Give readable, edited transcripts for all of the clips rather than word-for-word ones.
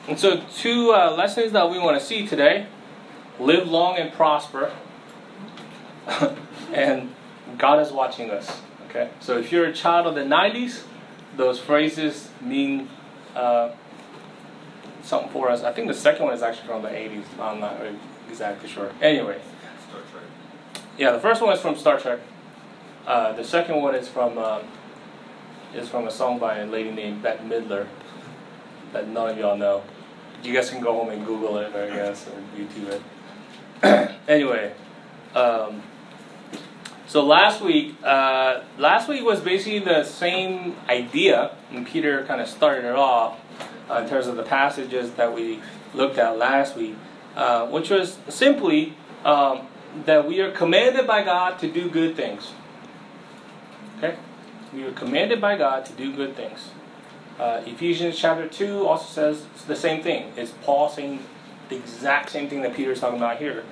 And so 2 lessons that we want to see today. Live long and prosper. And God is watching us. Okay? So if you're a child of the 90s, those phrases mean something for us. I think the second one is actually from the 80s. I'm not exactly sure. Anyway. Star Trek. Yeah, the first one is from Star Trek. The second one is from a song by a lady named Bette Midler that none of y'all know. You guys can go home and Google it, I guess, or YouTube it. Anyway, so last week was basically the same idea, and Peter kind of started it off in terms of the passages that we looked at last week, which was simply that we are commanded by God to do good things. Okay? We are commanded by God to do good things. Ephesians chapter 2 also says the same thing. It's Paul saying the exact same thing that Peter's talking about here.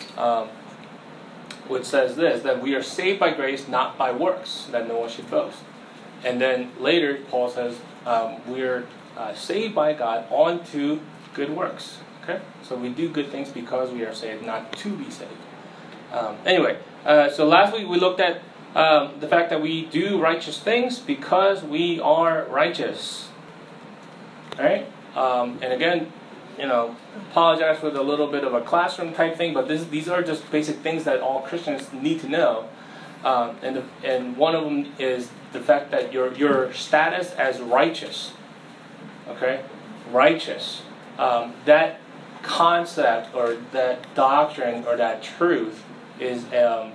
Which says this, that we are saved by grace, not by works, that no one should boast. And then later, Paul says, we are saved by God onto good works. Okay? So we do good things because we are saved, not to be saved. Anyway, so last week we looked at the fact that we do righteous things because we are righteous. Alright? And again, apologize for the little bit of a classroom type thing, but these are just basic things that all Christians need to know. And one of them is the fact that your status as righteous. Okay? Righteous. That concept or that doctrine or that truth is a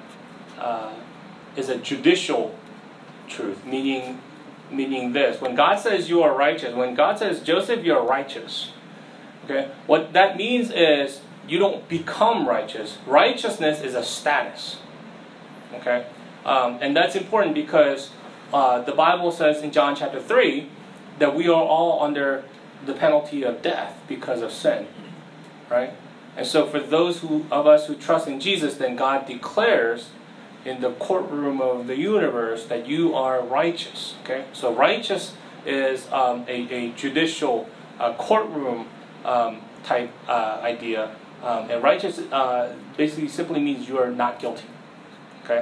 judicial truth, meaning this. When God says you are righteous, when God says, Joseph, you're righteous, okay, what that means is you don't become righteous. Righteousness is a status. Okay? And that's important because the Bible says in John chapter 3 that we are all under the penalty of death because of sin. Right? And so for those of us who trust in Jesus, then God declares in the courtroom of the universe that you are righteous. Okay? So righteous is a judicial courtroom type idea. And righteous basically simply means you are not guilty. Okay?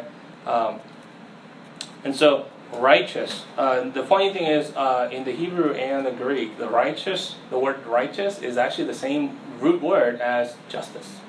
And so righteous. The funny thing is, in the Hebrew and the Greek, the word righteous is actually the same root word as justice.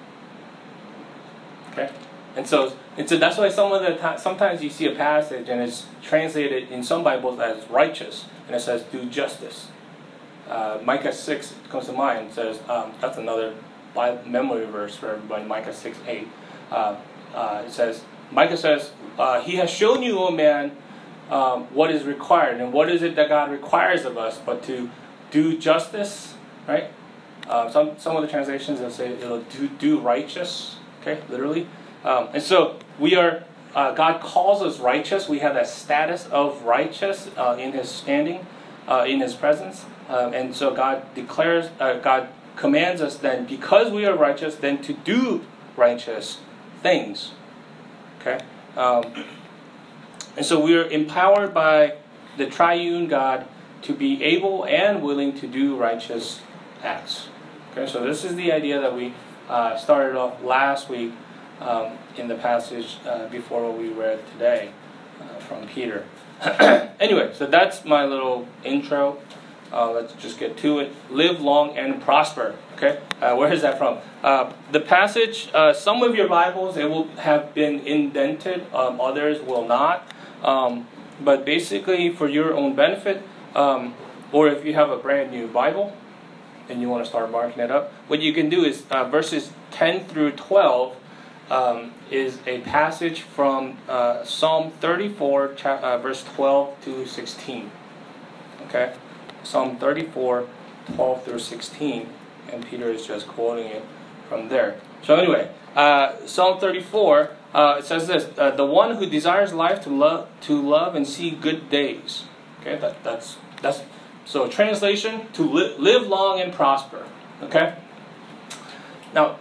Okay? And so that's why sometimes you see a passage and it's translated in some Bibles as righteous, and it says do justice. Micah 6 comes to mind. It says, that's another memory verse for everybody, Micah 6:8. It says, Micah says, he has shown you, O man, what is required. And what is it that God requires of us but to do justice, right? Some of the translations will say it'll do righteous, okay, literally. And so we are, God calls us righteous. We have that status of righteous in His standing, in His presence. And so God commands us then, because we are righteous, then to do righteous things. Okay? And so we are empowered by the triune God to be able and willing to do righteous acts. Okay, so this is the idea that we started off last week in the passage before what we read today from Peter. Anyway, so that's my little intro. Let's just get to it. Live long and prosper. Okay, where is that from? The passage, some of your Bibles, it will have been indented. Others will not. But basically, for your own benefit, or if you have a brand new Bible and you want to start marking it up, what you can do is verses 10 through 12 is a passage from Psalm 34, verse 12 to 16. Okay? Psalm 34, 12 through 16, and Peter is just quoting it from there. So anyway, Psalm 34, it says this: the one who desires life to love and see good days. Okay, that's so translation: to live long and prosper. Okay. Now,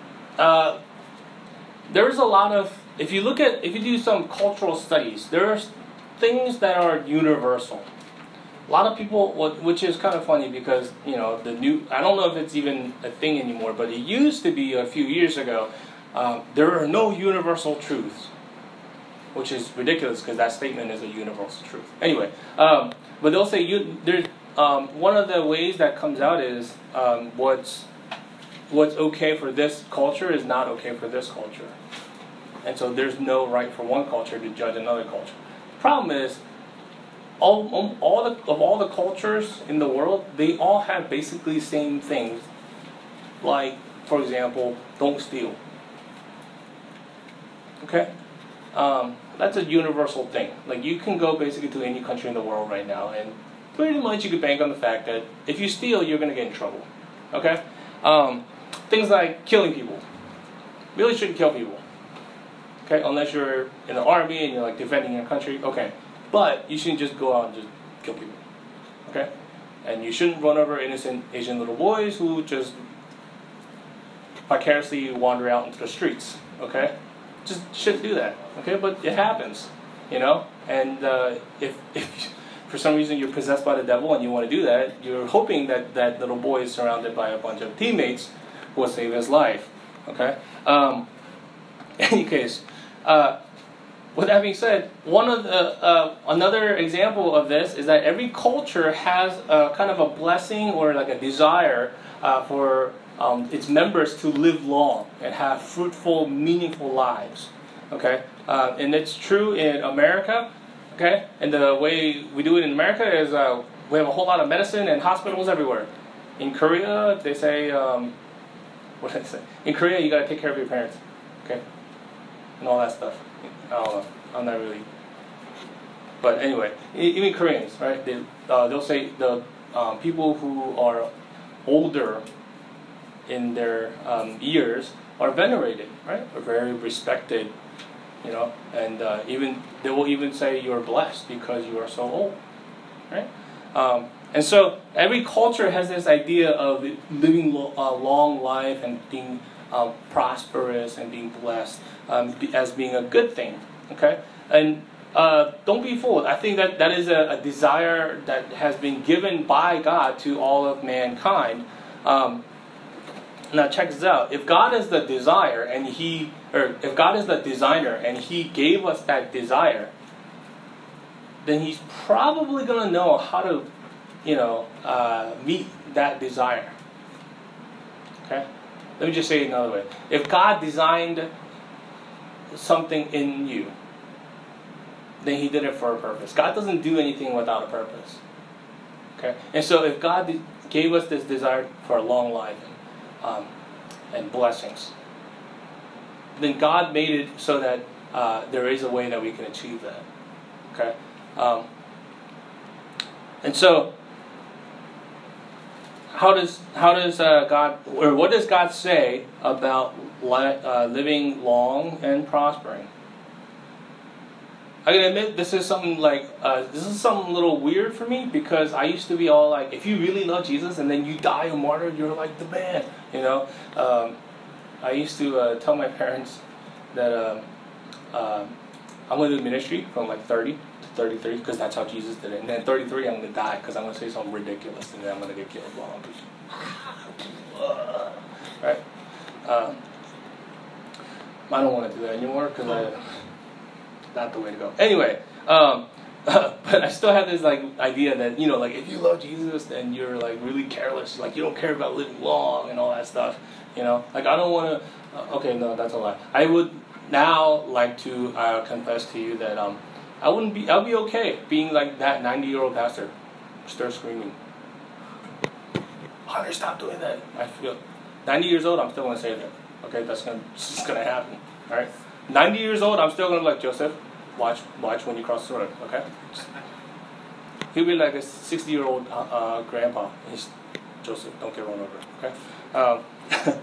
there is a lot of, if you do some cultural studies, there are things that are universal. a lot of people, which is kind of funny because, I don't know if it's even a thing anymore, but it used to be a few years ago, there are no universal truths, which is ridiculous because that statement is a universal truth. Anyway, but they'll say one of the ways that comes out is what's okay for this culture is not okay for this culture. And so there's no right for one culture to judge another culture. The problem is, all the cultures in the world, they all have basically the same things. Like, for example, don't steal. Okay? That's a universal thing. Like, you can go basically to any country in the world right now, and pretty much you can bank on the fact that if you steal, you're going to get in trouble. Okay? Things like killing people. Really shouldn't kill people. Okay? Unless you're in the army and you're like defending your country. Okay. But you shouldn't just go out and just kill people. Okay? And you shouldn't run over innocent Asian little boys who just vicariously wander out into the streets. Okay? Just shouldn't do that. Okay? But it happens. And if for some reason you're possessed by the devil and you want to do that, you're hoping that that little boy is surrounded by a bunch of teammates who will save his life. Okay? In any case, with that being said, one of the another example of this is that every culture has a kind of a blessing or like a desire for its members to live long and have fruitful, meaningful lives. Okay, and it's true in America. Okay, and the way we do it in America is we have a whole lot of medicine and hospitals everywhere. In Korea, they say, what did I say? In Korea, you got to take care of your parents. Okay, and all that stuff. I don't know. I'm not really. But anyway, even Koreans, right? They'll say the people who are older in their years are venerated, right? Are very respected, and they will even say you're blessed because you are so old, right? And so every culture has this idea of living a long life and being prosperous and being blessed as being a good thing. Okay, and don't be fooled. I think that is a desire that has been given by God to all of mankind. Now check this out. If God is the desire if God is the designer and He gave us that desire, then He's probably going to know how to, meet that desire. Okay, let me just say it another way. If God designed something in you, then He did it for a purpose. God doesn't do anything without a purpose. Okay? And so if God gave us this desire for a long life and blessings, then God made it so that there is a way that we can achieve that. Okay? And so how does God, or what does God say about living long and prospering? I can admit this is something a little weird for me because I used to be all like, if you really love Jesus and then you die a martyr, you're like the man, I used to tell my parents that I'm going to do ministry from like 30 to 33 because that's how Jesus did it. And then 33 I'm going to die because I'm going to say something ridiculous and then I'm going to get killed while I'm preaching. Right? I don't want to do that anymore because not the way to go. Anyway, but I still have this idea that if you love Jesus, then you're really careless. You don't care about living long and all that stuff. I don't want to. Okay, no, that's a lie. I would now like to confess to you that I'll be okay being like that 90-year-old pastor, start screaming, Hunter, stop doing that. I feel 90 years old. I'm still gonna say that. Okay, that's gonna happen. All right. 90 years old, I'm still going to be like, Joseph, watch when you cross the road, okay? He'll be like a 60-year-old grandpa. He's, Joseph, don't get run over, okay?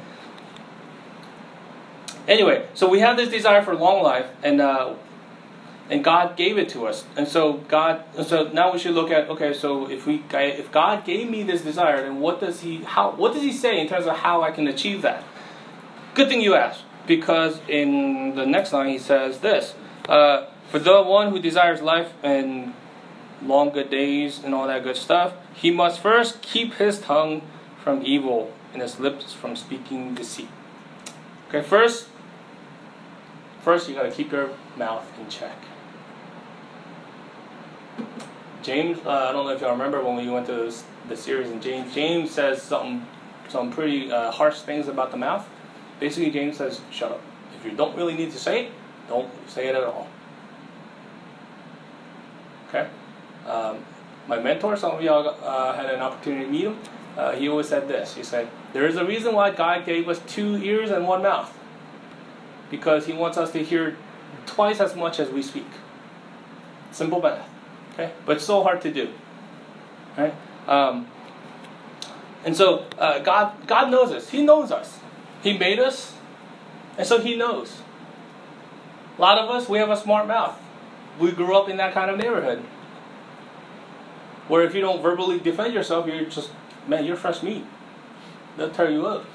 Anyway, so we have this desire for long life, and God gave it to us. And so now we should look at, okay, so if God gave me this desire, then what does He say in terms of how I can achieve that? Good thing you asked. Because in the next line he says this, for the one who desires life and long good days and all that good stuff, he must first keep his tongue from evil and his lips from speaking deceit. Okay, first you got to keep your mouth in check. James, I don't know if y'all remember when we went to the series in James. James says some pretty harsh things about the mouth. Basically, James says, shut up. If you don't really need to say it, don't say it at all. Okay? My mentor, some of y'all had an opportunity to meet him. He always said this. He said, there is a reason why God gave us 2 ears and 1 mouth. Because he wants us to hear twice as much as we speak. Simple math. Okay? But it's so hard to do. Right? And so God knows us. He knows us. He made us. And so he knows. A lot of us, we have a smart mouth. We grew up in that kind of neighborhood. Where if you don't verbally defend yourself, you're just, man, you're fresh meat. They'll tear you up.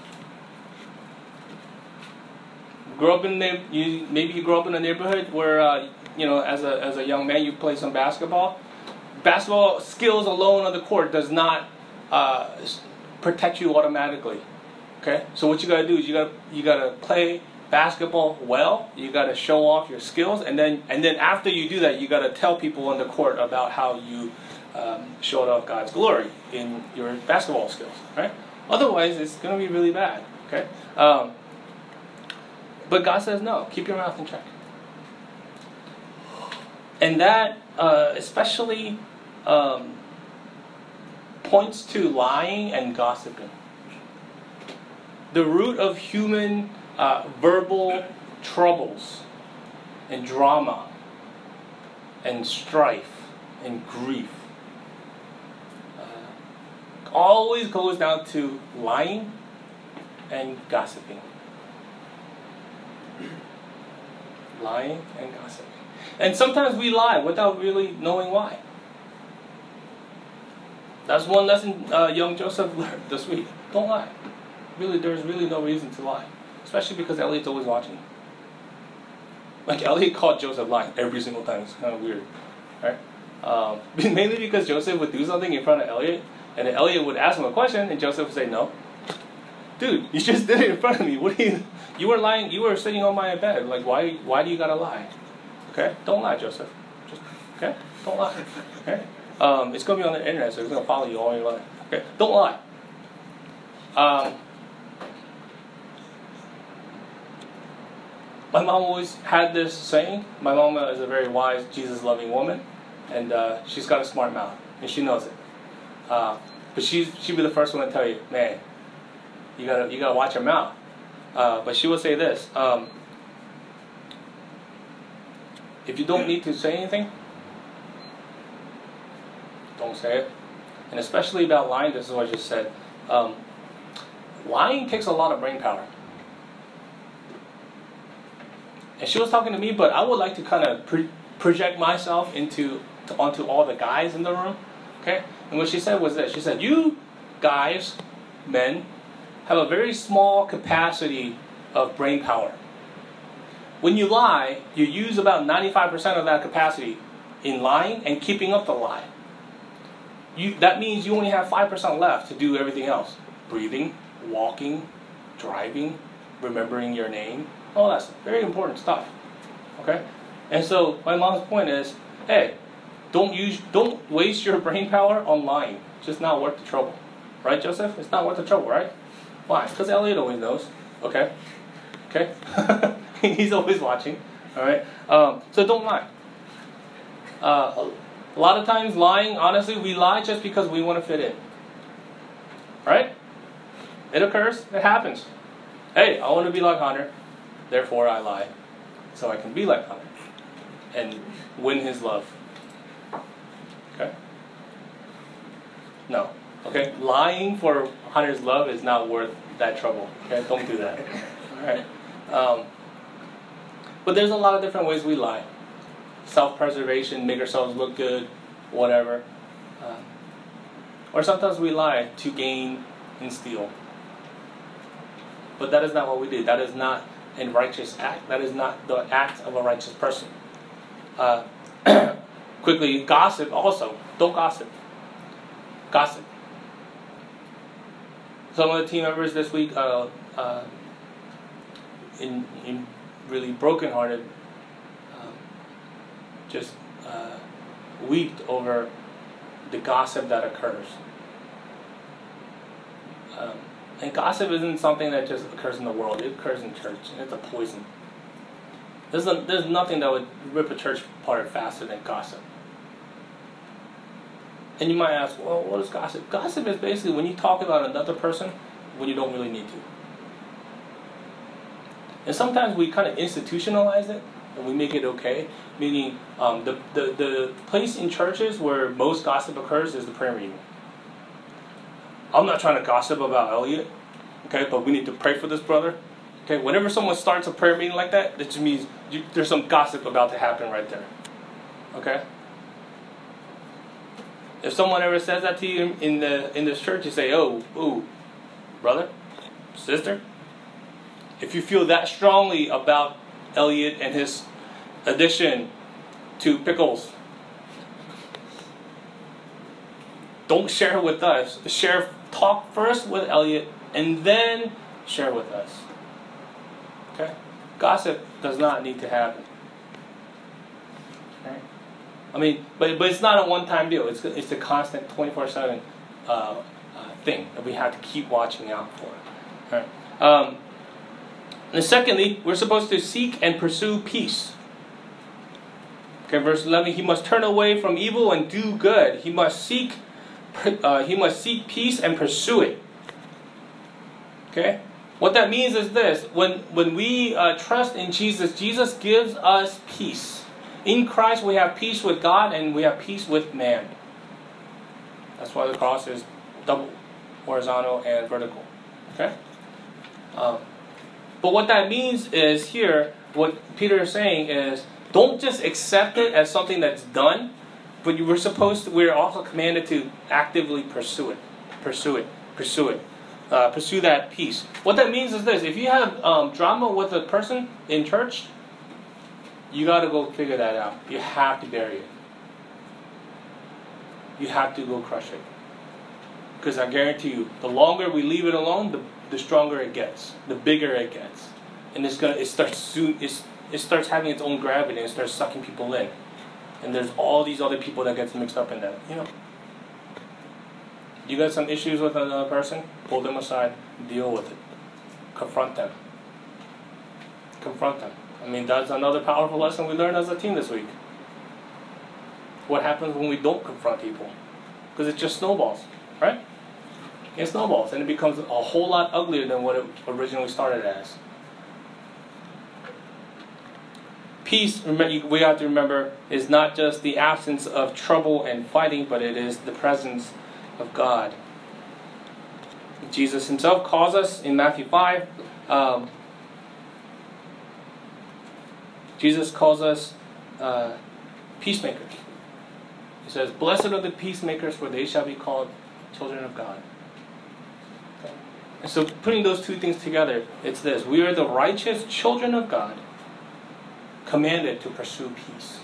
Maybe you grew up in a neighborhood where, as a young man, you play some basketball. Basketball skills alone on the court does not protect you automatically. Okay, so what you gotta do is you gotta play basketball well. You gotta show off your skills, and then after you do that, you gotta tell people on the court about how you showed off God's glory in your basketball skills. Right? Otherwise, it's gonna be really bad. Okay. But God says no. Keep your mouth in check. And that especially points to lying and gossiping. The root of human verbal troubles and drama and strife and grief always goes down to lying and gossiping. Lying and gossiping. And sometimes we lie without really knowing why. That's one lesson young Joseph learned this week. Don't lie. Really, there's really no reason to lie. Especially because Elliot's always watching. Like, Elliot caught Joseph lying every single time. It's kind of weird. Right? Mainly because Joseph would do something in front of Elliot, and then Elliot would ask him a question, and Joseph would say, no. Dude, you just did it in front of me. What are you were lying, you were sitting on my bed. Like, why do you gotta lie? Okay? Don't lie, Joseph. Okay? Don't lie. Okay? It's gonna be on the internet, so it's gonna follow you all your life. Okay? Don't lie. My mom always had this saying. My mom is a very wise, Jesus-loving woman, and she's got a smart mouth, and she knows it. But she'd be the first one to tell you, man, you gotta watch your mouth. But she will say this: if you don't need to say anything, don't say it. And especially about lying, this is what I just said. Lying takes a lot of brain power. And she was talking to me, but I would like to kind of project myself onto all the guys in the room. Okay? And what she said was this. She said, you guys, men, have a very small capacity of brain power. When you lie, you use about 95% of that capacity in lying and keeping up the lie. That means you only have 5% left to do everything else. Breathing, walking, driving, remembering your name. All that's very important stuff. Okay? And so my mom's point is, hey, don't waste your brain power on lying. It's just not worth the trouble. Right, Joseph? It's not worth the trouble, right? Why? Because Elliot always knows. Okay? Okay? He's always watching. Alright? So don't lie. A lot of times lying, honestly, we lie just because we want to fit in. Right? It occurs. It happens. Hey, I want to be like Hunter. Therefore, I lie. So I can be like Hunter. And win his love. Okay? No. Okay? Lying for Hunter's love is not worth that trouble. Okay? Don't do that. Alright? But there's a lot of different ways we lie. Self-preservation, make ourselves look good, whatever. Or sometimes we lie to gain and steal. But that is not what we do. That is not a righteous act. That is not the act of a righteous person. quickly, gossip also. Don't gossip. Gossip. Some of the team members this week, in really brokenhearted, just wept over the gossip that occurs. And gossip isn't something that just occurs in the world. It occurs in church, and it's a poison. There's nothing that would rip a church apart faster than gossip. And you might ask, well, what is gossip? Gossip is basically when you talk about another person when you don't really need to. And sometimes we kind of institutionalize it and we make it okay. Meaning, the place in churches where most gossip occurs is the prayer meeting. I'm not trying to gossip about Elliot, okay, but we need to pray for this brother. Okay, whenever someone starts a prayer meeting like that, it just means there's some gossip about to happen right there. Okay? If someone ever says that to you in this church, you say, "Oh, brother, sister, if you feel that strongly about Elliot and his addiction to pickles, don't share with us. Talk first with Elliot, and then share with us." Okay? Gossip does not need to happen. Okay? I mean, but it's not a one-time deal. It's a constant 24/7 thing that we have to keep watching out for. All right? And secondly, we're supposed to seek and pursue peace. Okay, verse 11. He must turn away from evil and do good. He must seek peace and pursue it. Okay. What that means is this: when we trust in Jesus, Jesus gives us peace. In Christ, we have peace with God and we have peace with man. That's why the cross is double, horizontal and vertical. Okay? But what that means is here, what Peter is saying is, don't just accept it as something that's done, but we're also commanded to actively pursue it. Pursue that peace. What that means is this: if you have drama with a person in church, you got to go figure that out. You have to bury it. You have to go crush it. Because I guarantee you, the longer we leave it alone, the stronger it gets, the bigger it gets, and it starts having its own gravity and it starts sucking people in. And there's all these other people that gets mixed up in that. You got some issues with another person, pull them aside, deal with it. Confront them. I mean, that's another powerful lesson we learned as a team this week. What happens when we don't confront people? Because it just snowballs, right? It snowballs, and it becomes a whole lot uglier than what it originally started as. Peace, we have to remember, is not just the absence of trouble and fighting, but it is the presence of God. Jesus himself calls us in Matthew 5. Jesus calls us peacemakers. He says, "Blessed are the peacemakers, for they shall be called children of God." Okay. And so putting those two things together, it's this: we are the righteous children of God, commanded to pursue peace.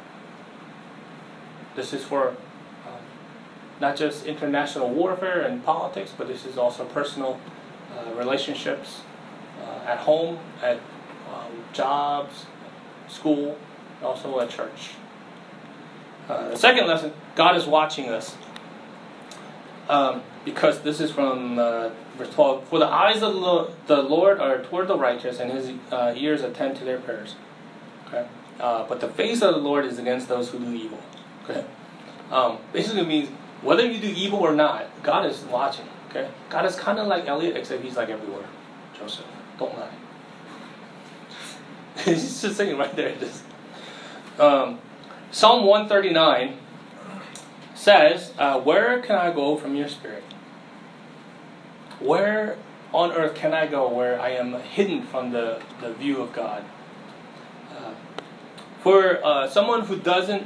This is for not just international warfare and politics, but this is also personal relationships at home, at jobs, school, and also at church. The second lesson, God is watching us. Because this is from verse 12. "For the eyes of the Lord are toward the righteous, and his ears attend to their prayers." Okay? But the face of the Lord is against those who do evil. Okay? Basically means, whether you do evil or not, God is watching. Okay? God is kind of like Elliot, except he's like everywhere. Joseph, don't lie. He's just sitting right there. Psalm 139 says, "Where can I go from your spirit? Where on earth can I go where I am hidden from the view of God?" For someone who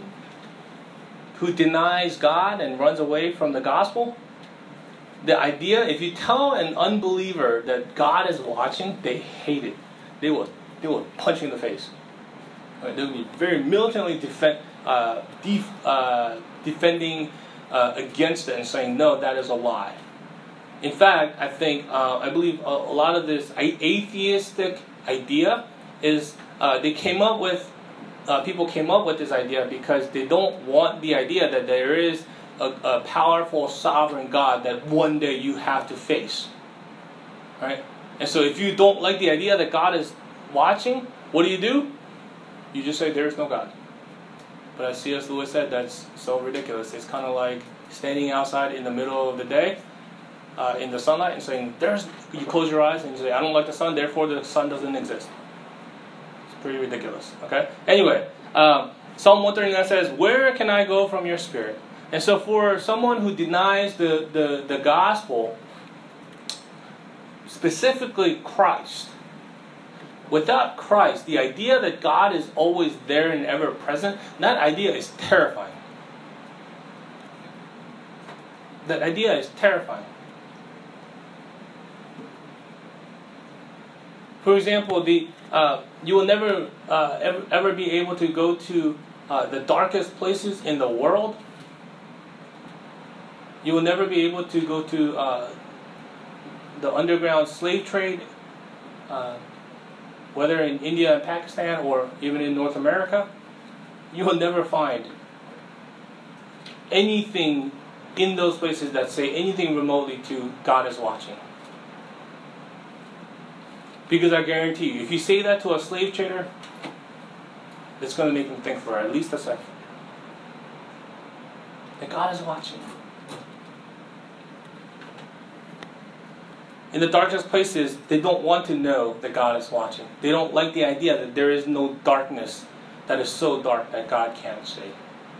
denies God and runs away from the gospel, the idea, if you tell an unbeliever that God is watching, they hate it. They will punch you in the face. Right? They will be very militantly defending against it and saying, no, that is a lie. In fact, I believe a lot of this atheistic idea is people came up with this idea because they don't want the idea that there is a powerful sovereign God that one day you have to face. Right? And so if you don't like the idea that God is watching, what do? You just say there is no God. But as C.S. Lewis said, that's so ridiculous. It's kind of like standing outside in the middle of the day in the sunlight and saying, you close your eyes and you say, I don't like the sun, therefore the sun doesn't exist. It's pretty ridiculous. Okay? Anyway, Psalm 139 says, where can I go from your spirit? And so for someone who denies the gospel, specifically Christ, without Christ, the idea that God is always there and ever present, that idea is terrifying. That idea is terrifying. For example, you will never ever be able to go to the darkest places in the world. You will never be able to go to the underground slave trade, whether in India and Pakistan or even in North America. You will never find anything in those places that say anything remotely to God is watching. Because I guarantee you, if you say that to a slave trader, it's going to make him think for at least a second. That God is watching. In the darkest places, they don't want to know that God is watching. They don't like the idea that there is no darkness that is so dark that God can't see.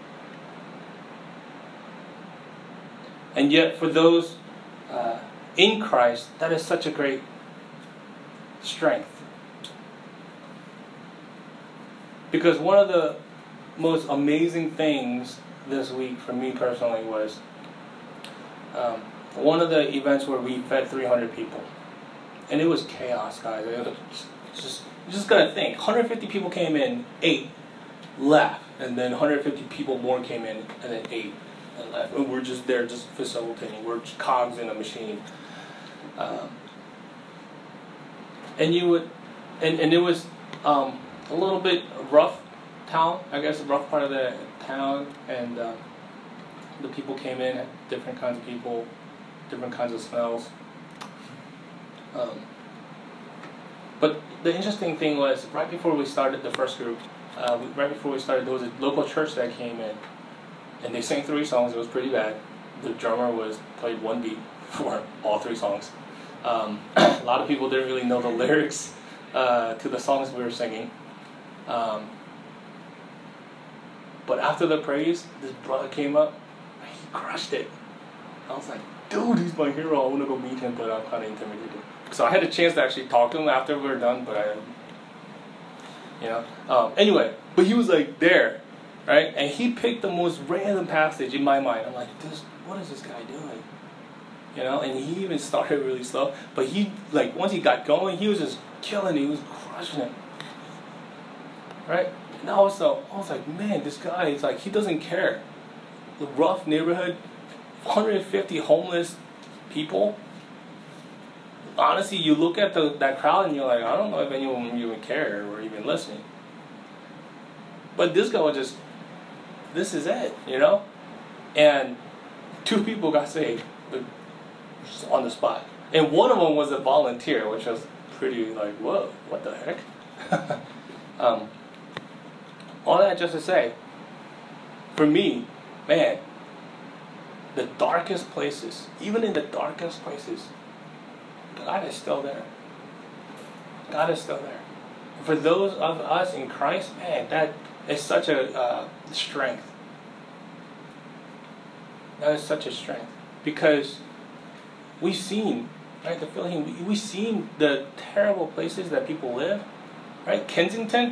And yet, for those in Christ, that is such a great strength. Because one of the most amazing things this week for me personally was one of the events where we fed 300 people. And it was chaos, guys. It was you just gotta think. 150 people came in, ate, left. And then 150 people more came in and then ate and left. And we're just there just facilitating. We're just cogs in a machine. And it was a little bit rough town, I guess, a rough part of the town. And the people came in, different kinds of people, different kinds of smells. But the interesting thing was, right before we started the first group, there was a local church that came in, and they sang 3 songs. It was pretty bad. The drummer played one beat for all 3 songs. A lot of people didn't really know the lyrics to the songs we were singing. But after the praise, this brother came up, and he crushed it. I was like, dude, he's my hero. I want to go meet him, but I'm kind of intimidated. So I had a chance to actually talk to him after we were done, but anyway, but he was like there, right? And he picked the most random passage in my mind. I'm like, what is this guy doing? And he even started really slow, but once he got going, he was just killing it. He was crushing it, right? And I was like, man, this guy is like, he doesn't care. The rough neighborhood, 150 homeless people. Honestly, you look at that crowd and you're like, I don't know if anyone even cared or even listening. But this guy was just, this is it, And 2 people got saved just on the spot. And one of them was a volunteer, which was pretty like, whoa, what the heck? All that just to say, for me, man, the darkest places, even in the darkest places, God is still there. God is still there. For those of us in Christ, man, that is such a strength. That is such a strength. Because we've seen, right, the Philippines, we've seen the terrible places that people live, right? Kensington.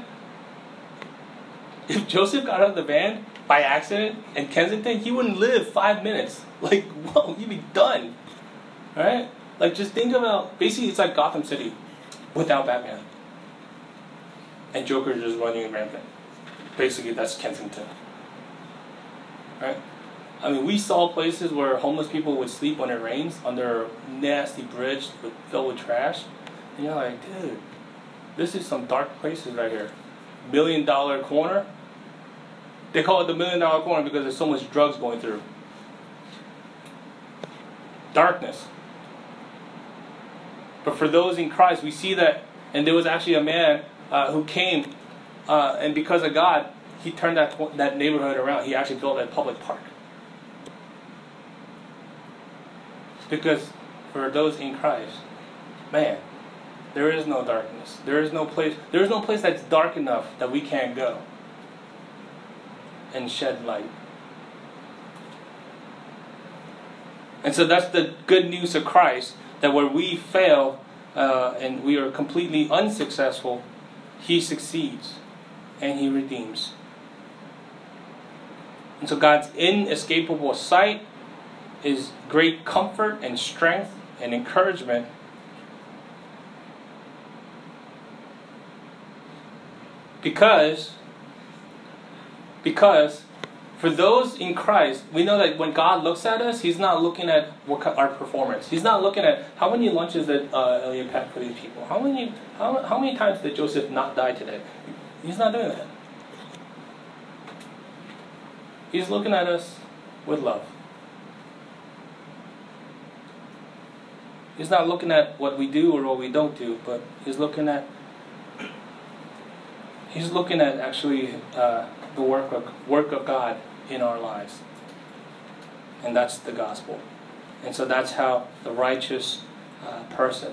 If Joseph got out of the van by accident in Kensington, he wouldn't live 5 minutes. Like, whoa, he'd be done. Right? Like, just think about, basically it's like Gotham City without Batman. And Joker just running rampant. Basically, that's Kensington. right? I mean, we saw places where homeless people would sleep when it rains under a nasty bridge filled with trash. And you're like, dude, this is some dark places right here. $1 million corner. They call it the $1 million corner because there's so much drugs going through. Darkness. But for those in Christ, we see that, and there was actually a man who came, and because of God, he turned that neighborhood around. He actually built a public park. Because for those in Christ, man, there is no darkness. There is no place that's dark enough that we can't go and shed light. And so that's the good news of Christ, that where we fail and we are completely unsuccessful, He succeeds and He redeems. And so God's inescapable sight is great comfort and strength and encouragement. Because for those in Christ, we know that when God looks at us, He's not looking at our performance. He's not looking at how many lunches that Elliot packed for these people. How many times did Joseph not die today? He's not doing that. He's looking at us with love. He's not looking at what we do or what we don't do, but He's looking at actually the work of God in our lives. And that's the gospel. And so that's how the righteous person,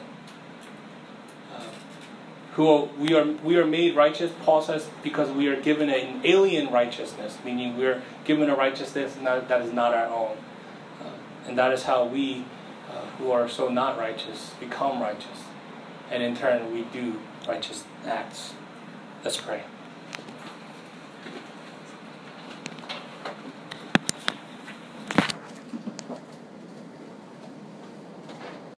who we are made righteous, Paul says, because we are given an alien righteousness, meaning we are given a righteousness that is not our own. And that is how we, who are so not righteous, become righteous. And in turn, we do righteous acts. Let's pray.